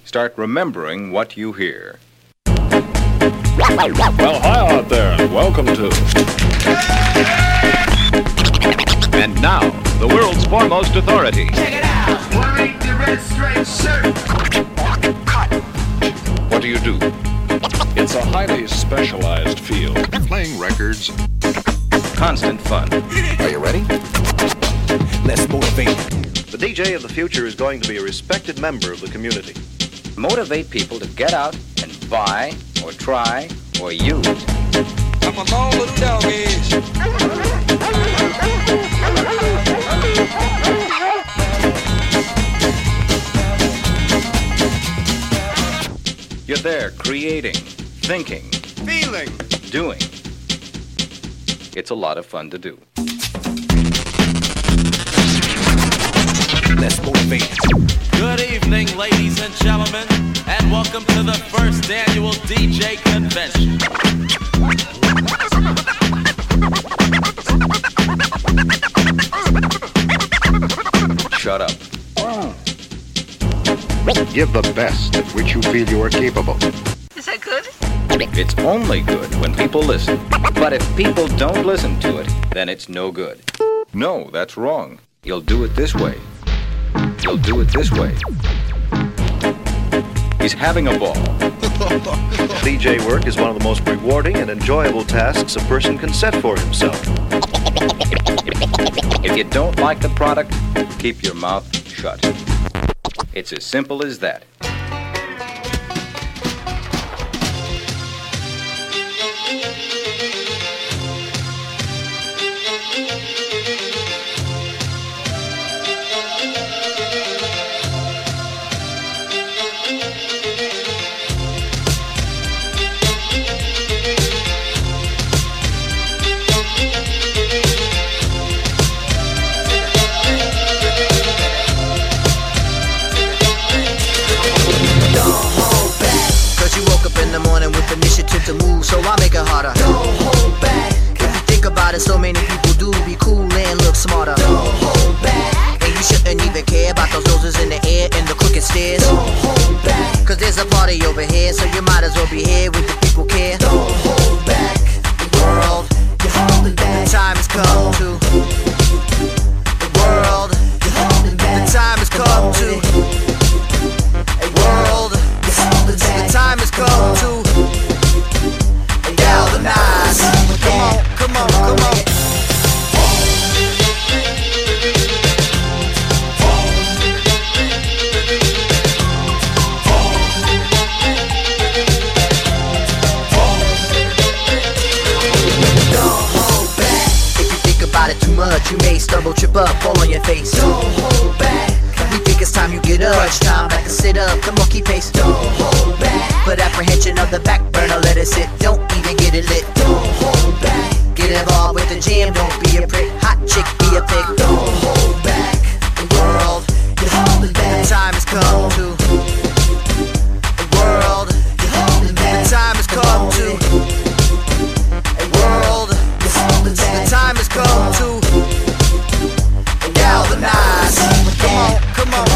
start remembering what you hear. Well, hi out there, and welcome to... And now, the world's foremost authority. Check it out! Wearing the red striped shirt. Cut. What do you do? It's a highly specialized field. Playing records. Constant fun. Are you ready? Let's motivate. The DJ of the future is going to be a respected member of the community. Motivate people to get out and buy, or try, or use. I'm a long little dog is. You're there creating, thinking, Feeling. doing. It's a lot of fun to do. Let's motivate. Good evening, ladies and gentlemen, and welcome to the first annual DJ Convention. Shut up. Give the best of which you feel you are capable. Is that good? It's only good when people listen. But if people don't listen to it, then it's no good. No, that's wrong. You'll do it this way. You'll do it this way. He's having a ball. DJ work is one of the most rewarding and enjoyable tasks a person can set for himself. If you don't like the product, keep your mouth shut. It's as simple as that. Initiative to move, so I make it harder. Don't hold back. If you think about it, so many people do be cool and look smarter. Don't hold back. And you shouldn't even care about those noses in the air and the crooked stairs. Don't hold back. Cause there's a party over here, so you might as well be here with the people care. Don't hold back. The world, you're holding back. The time has come to. The world, you're holding back. The time has come to. World, you're holding back. The time has come to. Galvanize. Come on. Don't hold back. If you think about it too much, you may stumble, trip up, fall on your face. Don't hold back. We think it's time you get up. Crunch time, back to sit up. Come on, keep pace. Don't hold back. Put apprehension on the back burner, let it sit. Don't even get it lit. Don't hold back. Get involved with the jam. Don't be a prick. Hot chick, be a pig. Don't hold back. The world, you're holding back. The time has come to. The world, you're holding back. The time has come to. The world, you're holding back. The time has come to. Galvanize. Come on.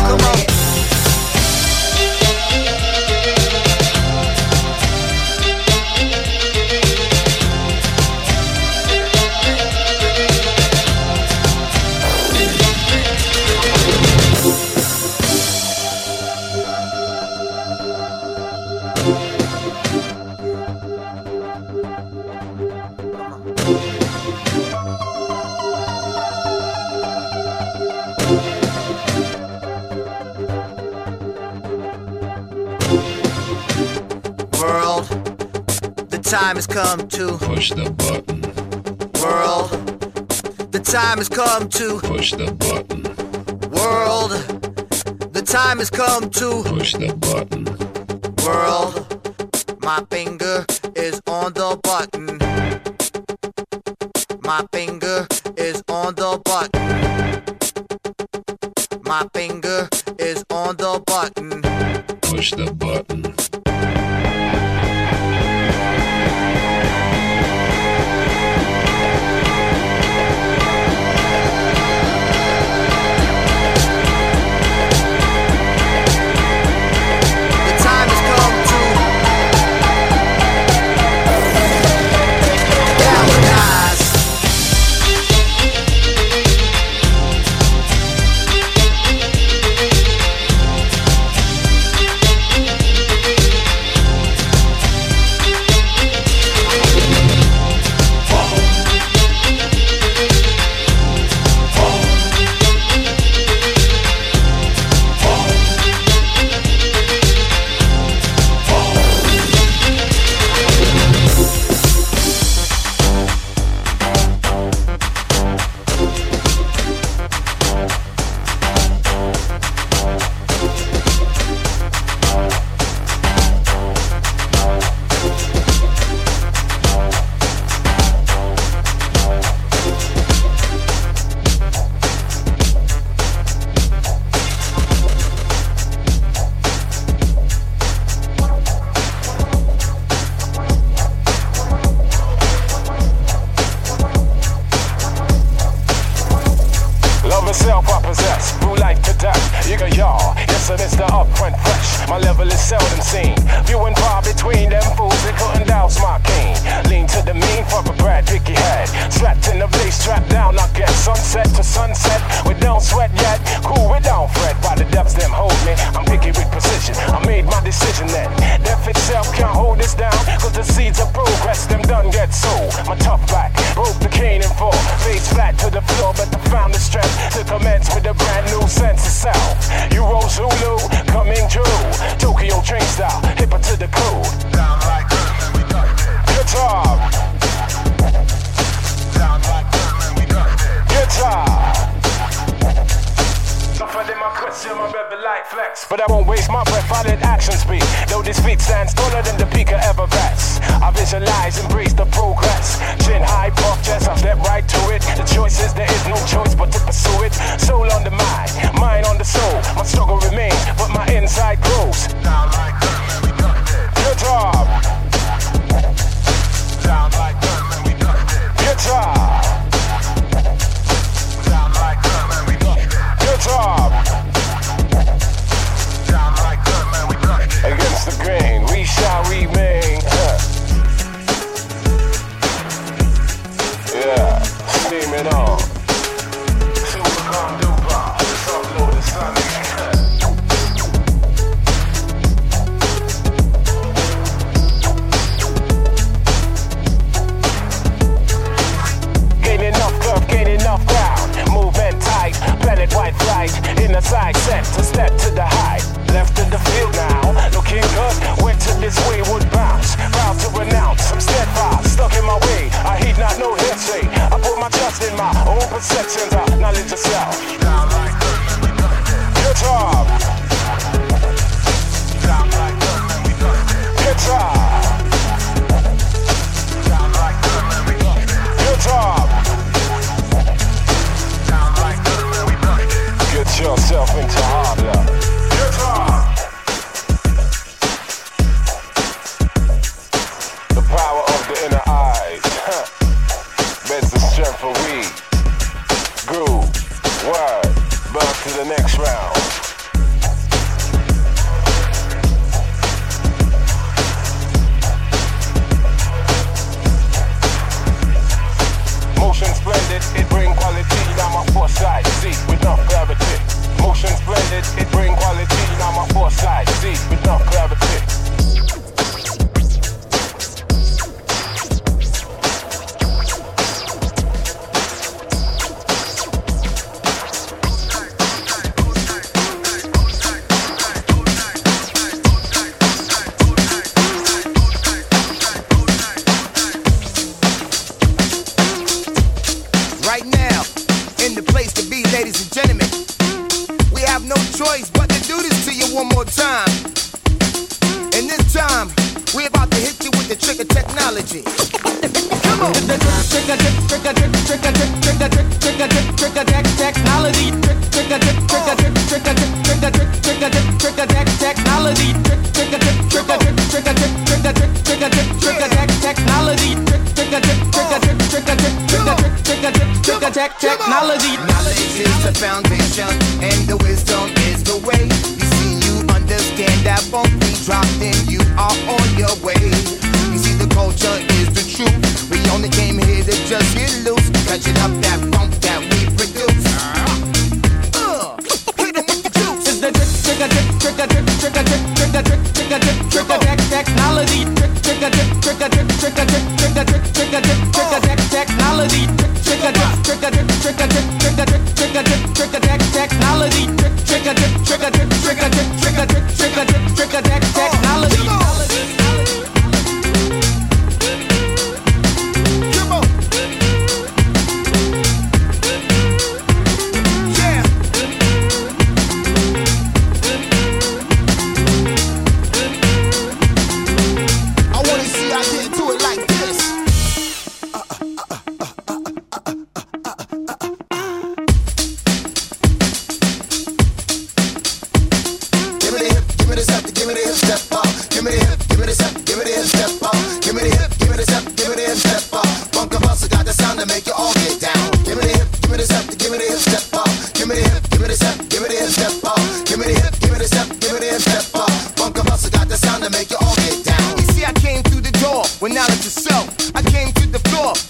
World, the time has come to Push the button. World, the time has come to Push the button. World, the time has come to Push the button. World, my finger is on the button. My finger is on the button. My finger is on the button. Push the button. listen, it's the upfront fresh. My level is seldom seen. Few and far between them fools, they couldn't douse my cane. Lean to the mean, fuck a Brad Vicky head. Strapped in the place, strapped down, I get sunset to sunset. We don't sweat yet, cool, we don't fret. By the depths them hold me, I'm picky with precision. I made my decision then. Death itself can't hold us down, cause the seeds of progress, them done get sold. My tough back, broke the cane in four. Face flat to the floor, but I found the strength to commence with a brand new sense of self. Euro Zulu, coming true. Tokyo train style, hipper to the code. Sound like good, man, we got this. Guitar. Sound like good, man, we got this. Guitar. Somebody my question, my rebel light flex. But I won't waste my breath, I let action speak. Though this feat stands taller than the peak of ever vets. I visualize, embrace the progress. Chin high, puff chest, I step right to it. The choice is there is no choice but to pursue it. Soul on the mind on the soul. My struggle remains, but my inside grows. Sound like good, man, we got this. Good job. Sound like good, man, we got this. Guitar. Sound like good, man, we got this. Good job. Sound like good, man, we got this. Against the grain, we shall remain. Yeah, steam it on. Super come duper. Let's upload the sun. Gain enough curve, gain enough ground. Movement tight, planet wide flight. In the side set to step to the height. Left in the field now, looking good. Went to this wayward bounce. Proud to renounce, I'm steadfast, stuck in my way. I heed not no hearsay. I put my trust in my own perceptions of knowledge of self. Sound like good, man, we got this. Good job. Sound like good, man, we got this. Good job. Sound like good, man, we got this. Good job. Sound like good, man, we got this. Get yourself into hard luck. Good job. The power of the inner eyes. Beds the strength for we. Groove. Word. Birth to the next round. Motion splendid, it bring quality. Now my foresight, see, with enough gravity. Motion splendid, it bring quality. Now my foresight, see, with enough gravity. Right now, in the place to be, ladies and gentlemen. We have no choice but to do this to you one more time. And this time, we're about to hit you with the trick of technology. Come on. Trick of technology. Technology. Knowledge is the foundation, and the wisdom is the way. You see, you understand that won't be dropped in, you are on your way. You see, the culture is the truth. We only came here to just get loose, catching up that funk that we produce. Hit 'em with the juice. It's the technology. Give me the hip, give me the step, give me the hip, give me the hip, step off. Give me the hip, give me the step.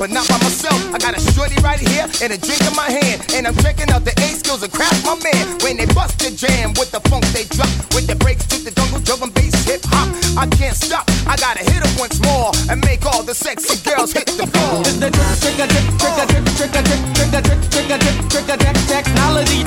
but not by myself. I got a shorty right here and a drink in my hand, and I'm checking out the A skills of Craft My Man. When they bust the jam with the funk they drop, with the breaks to the jungle, drum and bass, hip hop. I can't stop. I gotta hit it once more and make all the sexy girls hit the floor. It's the technology.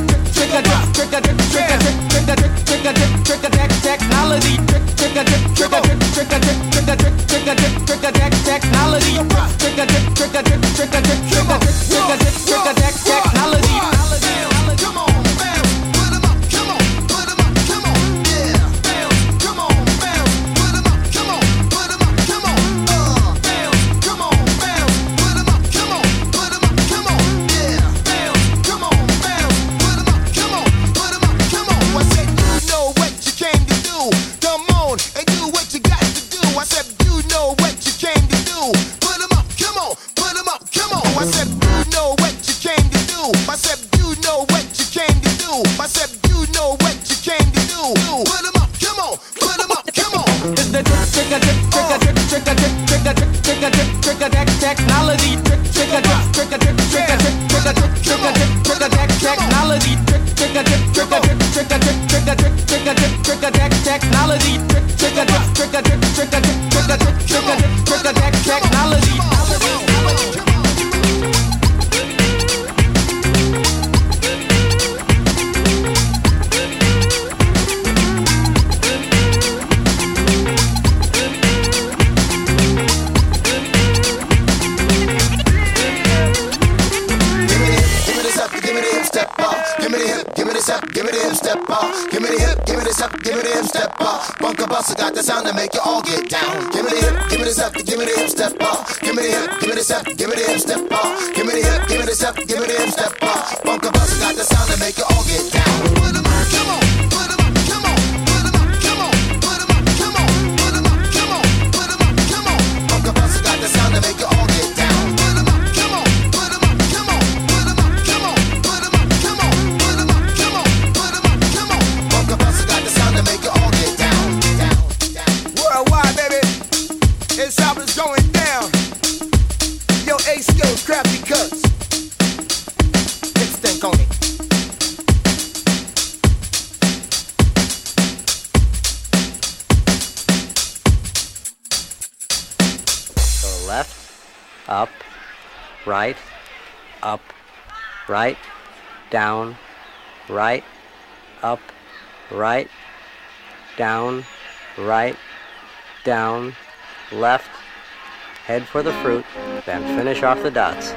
Down, right, up, right, down, right, down, left, head for the fruit, then finish off the dots.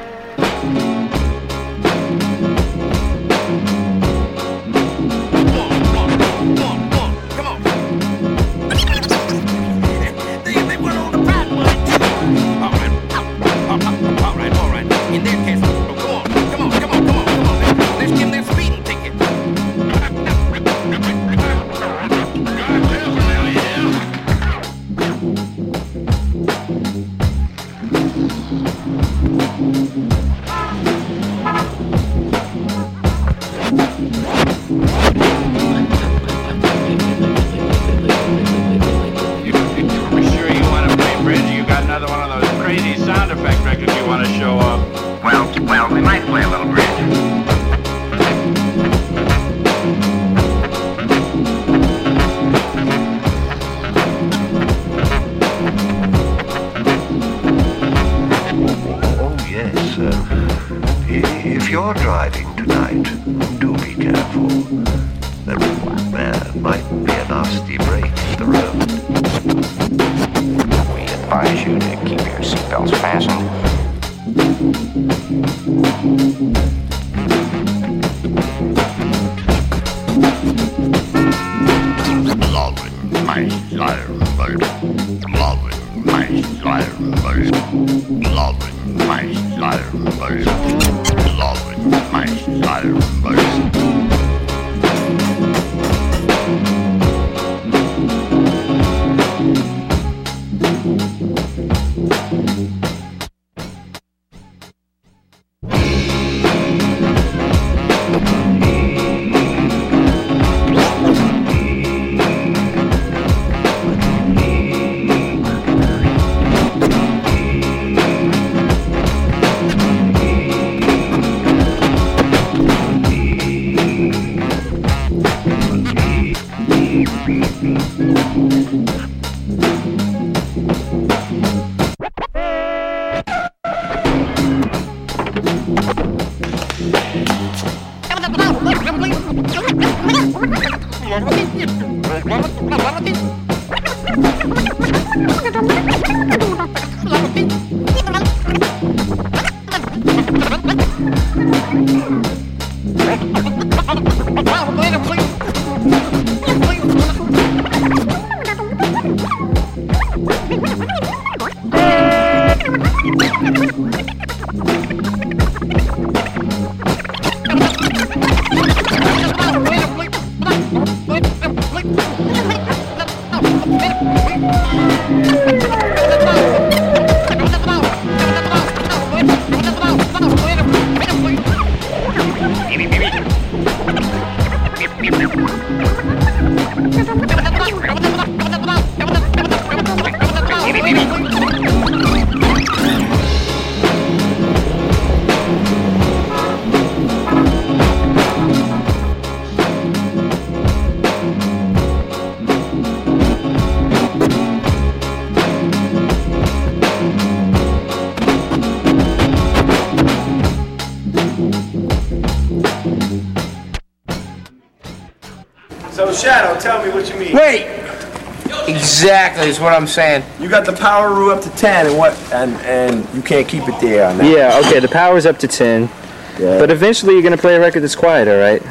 So Shadow, tell me what you mean. Wait! Exactly is what I'm saying. You got the power rule up to 10 and you can't keep it there on that. Yeah, okay, the power's up to 10. Yeah. But eventually you're gonna play a record that's quieter, right?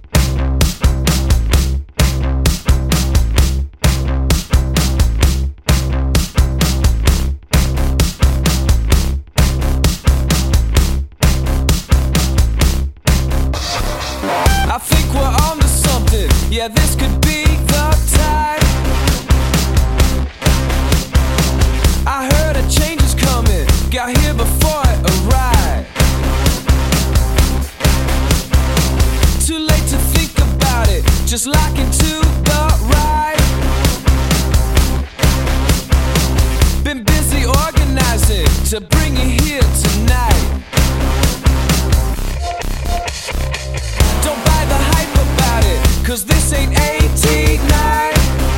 I think we're on to something. Yeah, this could be the time. I heard a change is coming. Got here before it arrived. Too late to think about it. Just lock into the ride. Been busy organizing to bring you here tonight. Don't buy the hype about it, 'cause this ain't 89.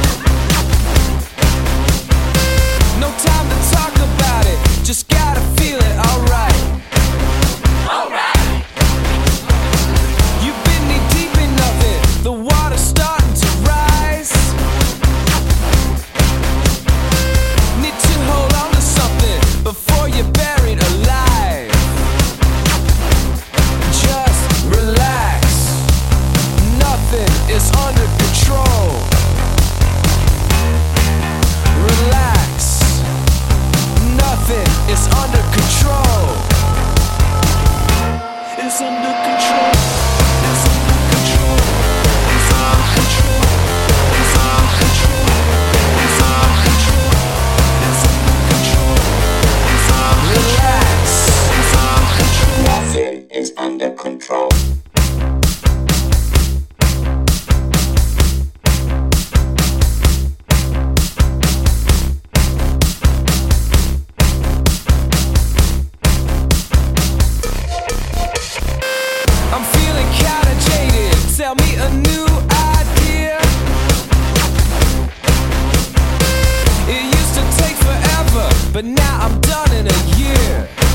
No time to talk about it, just gotta feel it, alright. Alright. You've been knee deep enough it, the water's starting to rise. Need to hold on to something before you're buried alive. Just relax. Nothing is under control. Relax. Nothing is under control. It's under control. It's under control. It's under control. It's under control. It's under control. It's under control. It's under relax. It's under control. Nothing is under control. I'm feeling kinda jaded. Tell me a new idea. It used to take forever, but now I'm done in a year.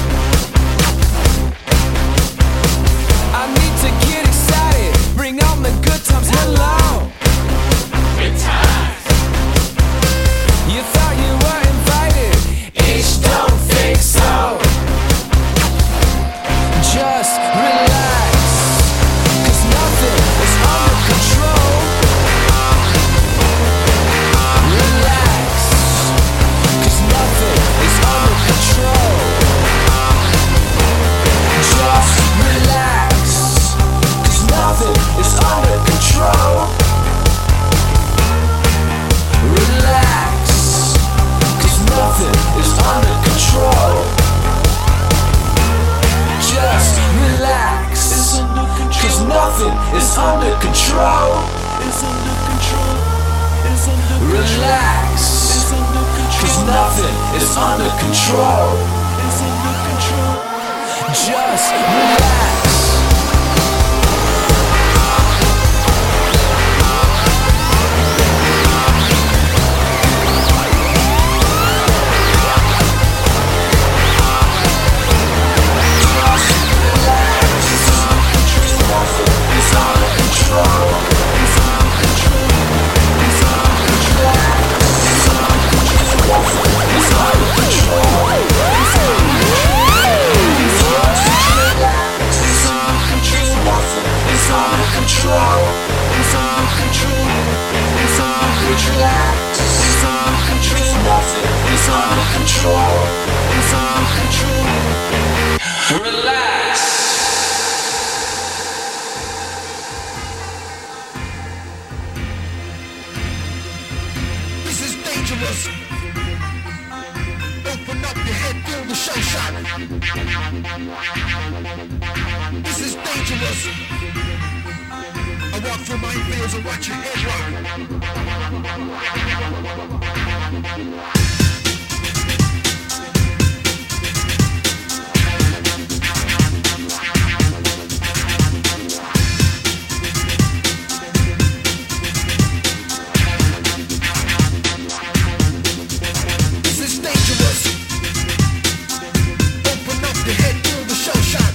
I need to get excited. Bring on the good times. Hello. Good times. You thought you were invited. Each don't think so. Just relax, 'cause nothing is under control. Relax, 'cause nothing is under control. Just relax, 'cause nothing is under control. Relax, 'cause nothing is under control. Just relax, cause nothing is under control. Relax, cause nothing is under control. Just relax. relax. It's under control. Nothing is under control. It's under control. Relax. This is dangerous. Open up your head, feel the shell shock. This is dangerous. I walk through my fields and watch your head rock. This is dangerous. Open up your head, feel the shell shock.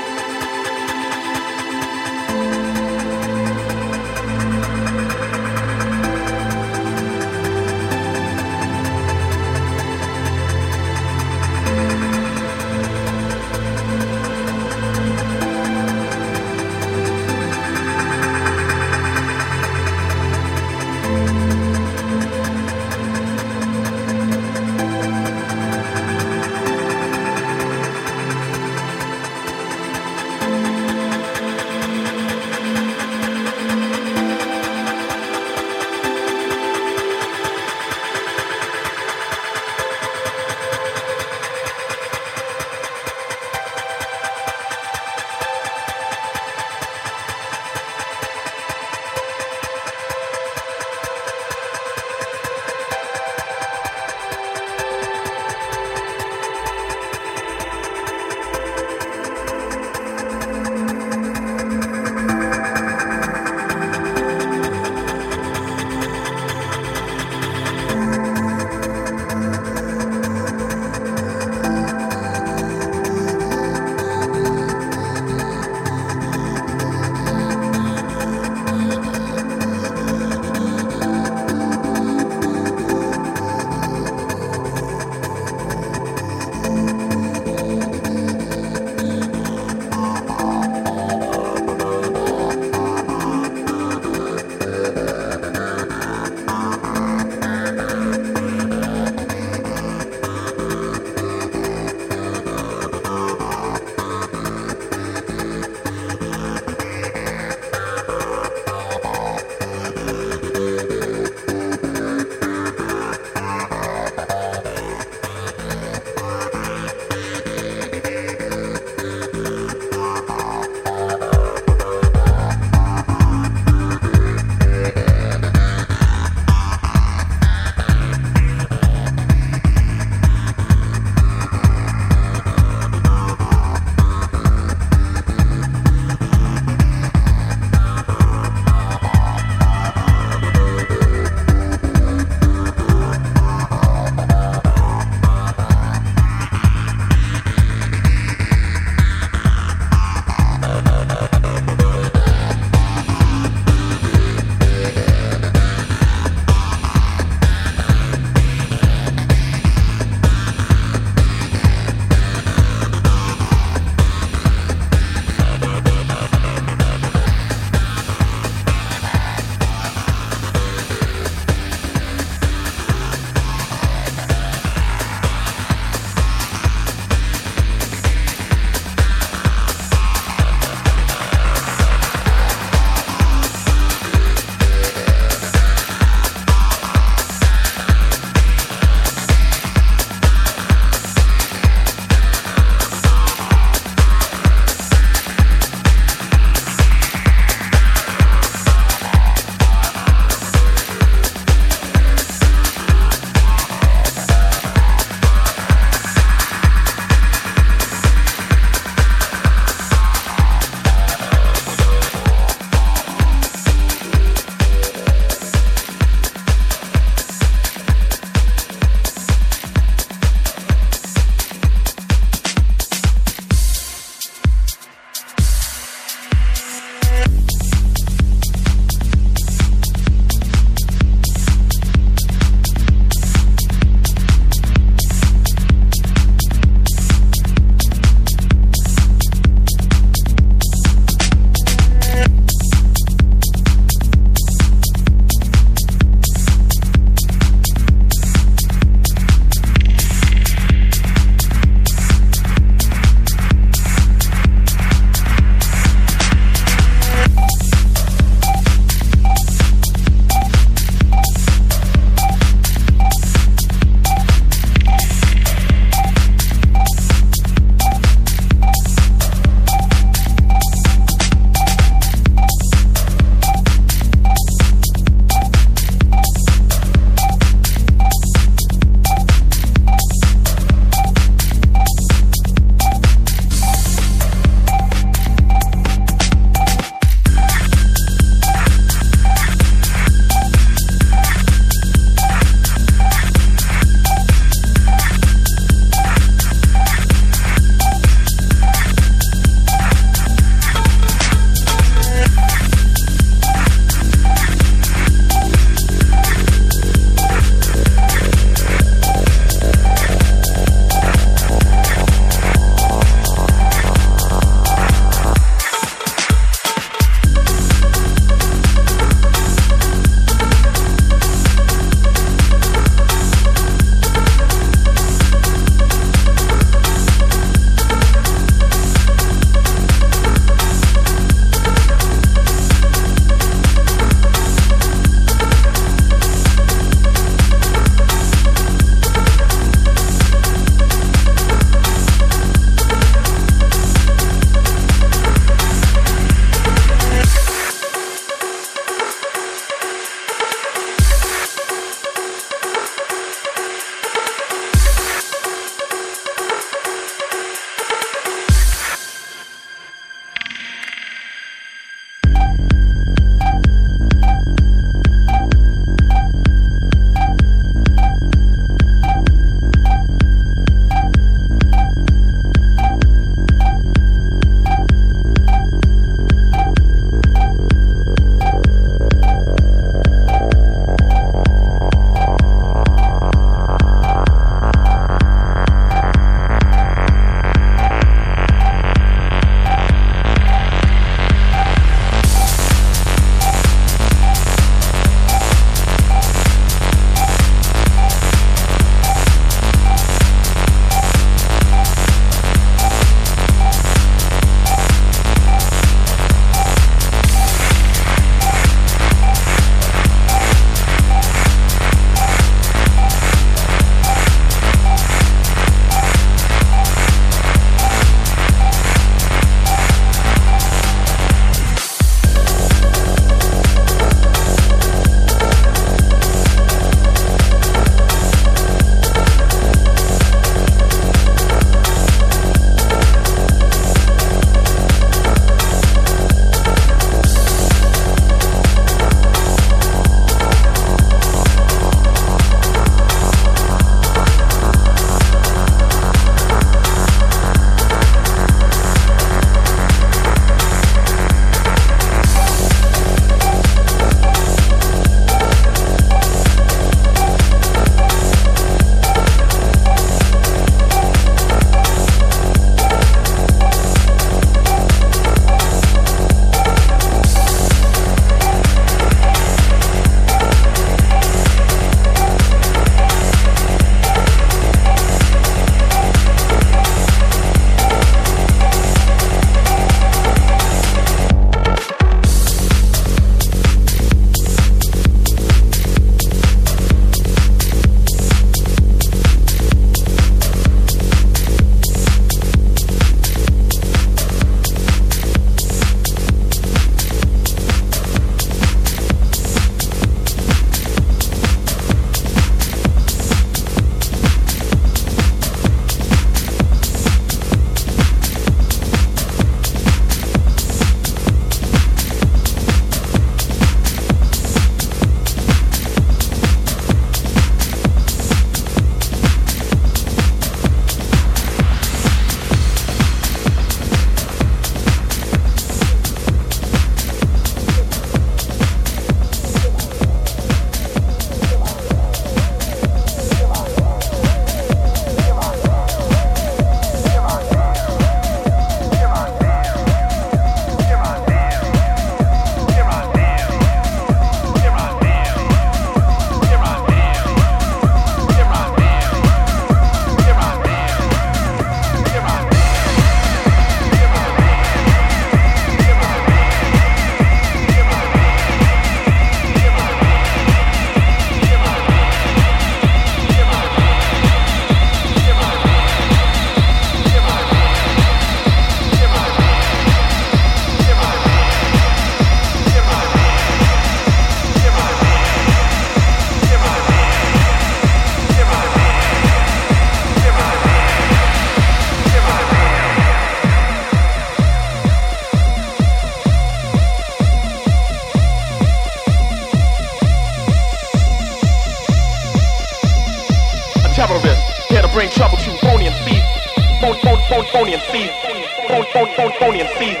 terrorist, here to bring trouble to phony and thief. Phony and thief. Phony and thief.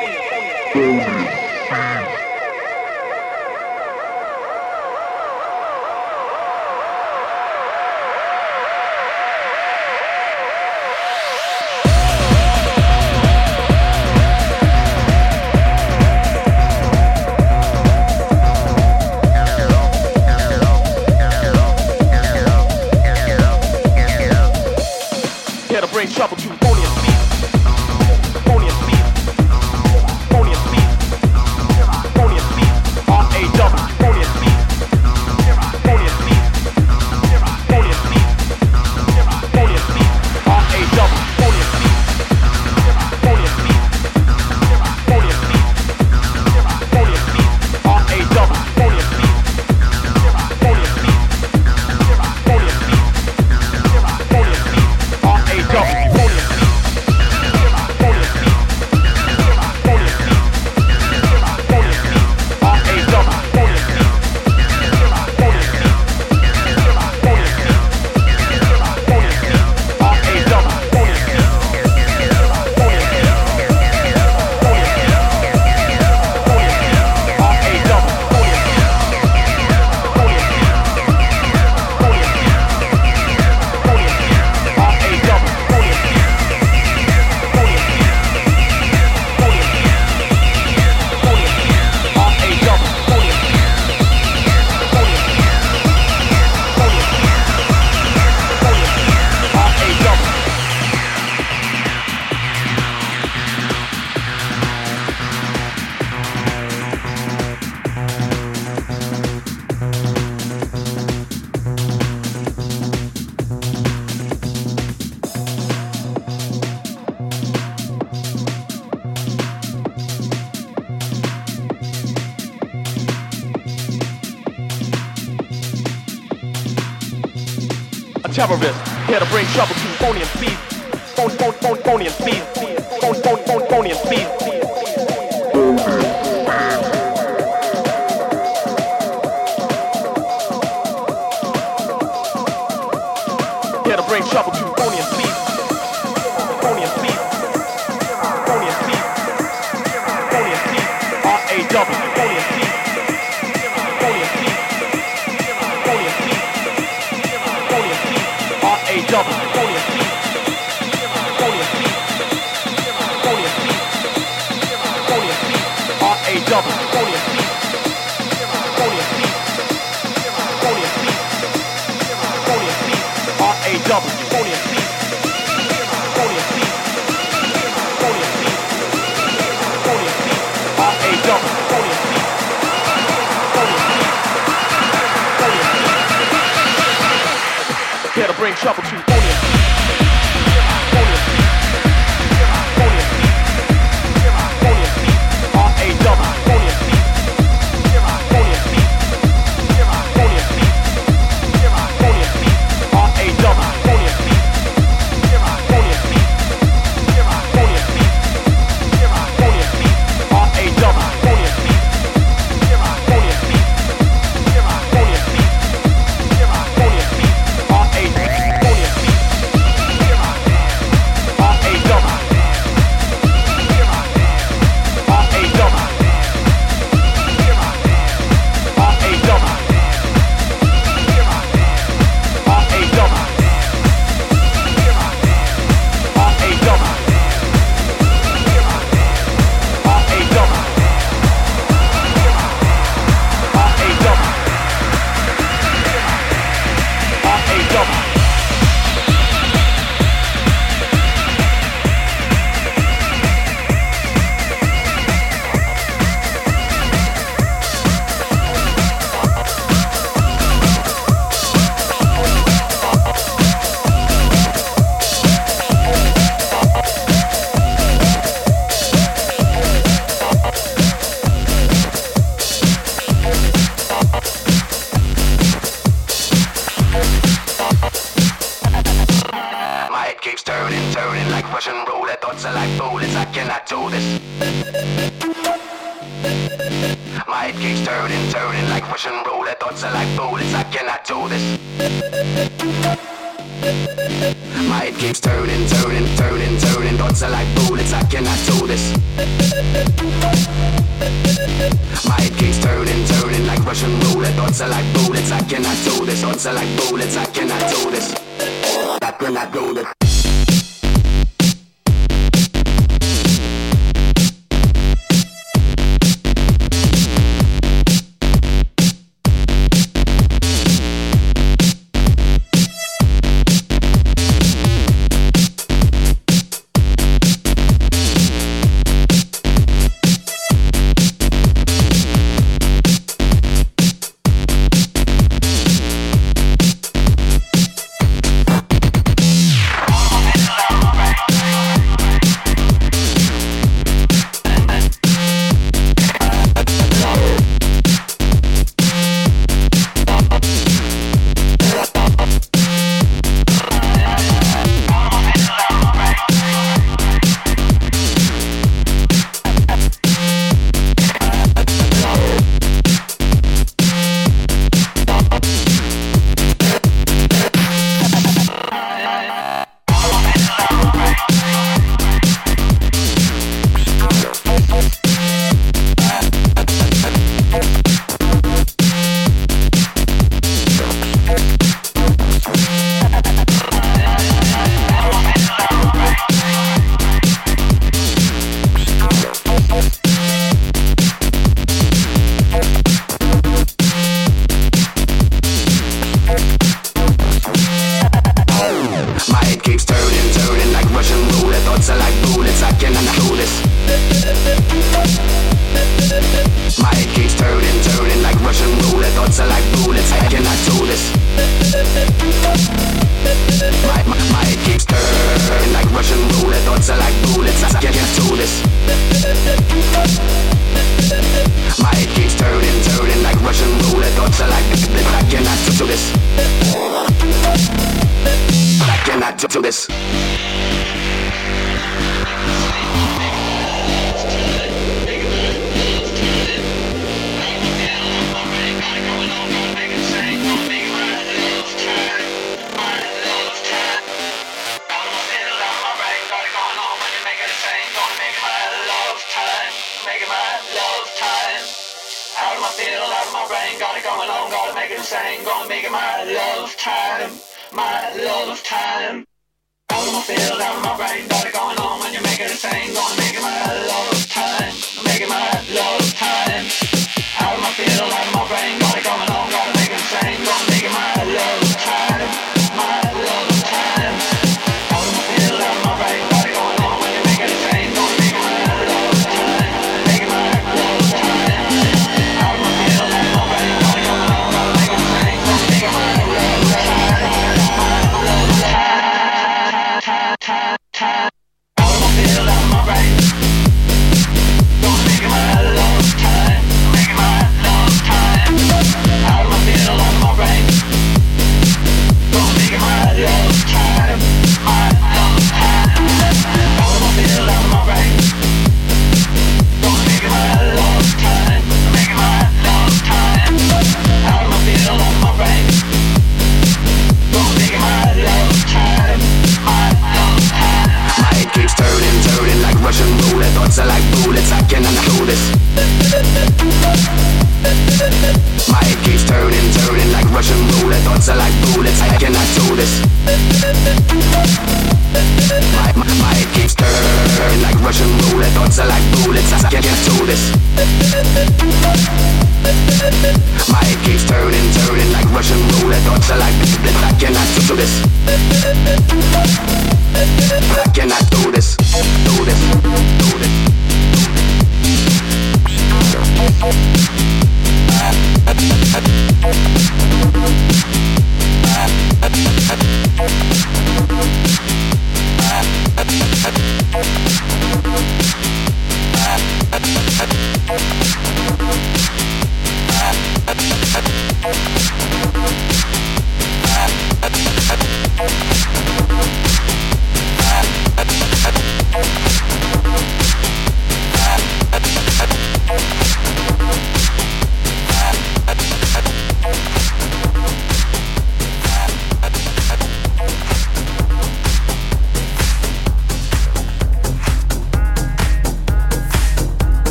Here to bring trouble to phony and thief. Phony and thief. Phony and thief. Phony and thief. R-A-W. Phony and thief. Phony and thief. Phony and thief. Phony and thief. R-A-W. Phony and thief. Phony and thief. Phony and thief. Phony and thief. R-A-W. Phony and thief. Phony and thief. Phony and thief. Phony and thief. R-A-W. Terrorist, here to bring trouble to phony and thief. Phony and thief. Phony and thief. Here to bring trouble to phony and thief. Phony and thief. Phony and thief. Phony and thief. R-A-W. Phony and thief. Phony and thief. Phony and thief. Phony and thief. R-A-W. Phony and thief. Phony and thief. Phony and thief. Phony and thief. R-A-W. Phony and thief. Phony and thief. Phony and thief. Phony and thief. R-A-W. Phony and thief. Phony and thief. Phony and thief. Phony and thief. R-A-W. Phony and thief. Phony and thief. Phony and thief. Here to bring trouble to phony and thief. Phony and thief. Phony and thief. Phony and thief. R-A-W. Phony and thief. Phony and thief. Phony and thief. Phony and thief. R-A-W. Phony and thief. Phony and thief. Phony and thief. Phony and thief. R-A-W. Phony and thief. Phony and thief. Phony and thief. Phony and thief. Russian roulette, thoughts are like bullets, I cannot do this. My head keeps turning like Russian roulette, thoughts are like bullets, I cannot do this. My head keeps turning, turning, turning, turning. Thoughts are like bullets, I cannot do this. My head keeps turning, turning like Russian roulette. Thoughts are like bullets, I cannot do this. Thoughts are like bullets, I cannot do this. I cannot do this.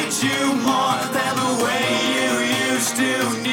need you more than the way you used to.